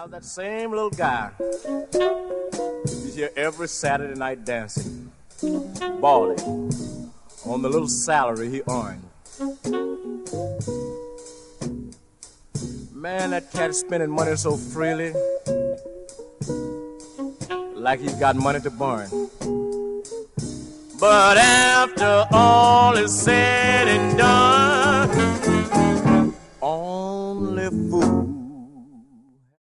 That same little guy. He's here every Saturday night dancing, balling on the little salary he earned. Man, that cat is spending money so freely, like he's got money to burn. But after all is said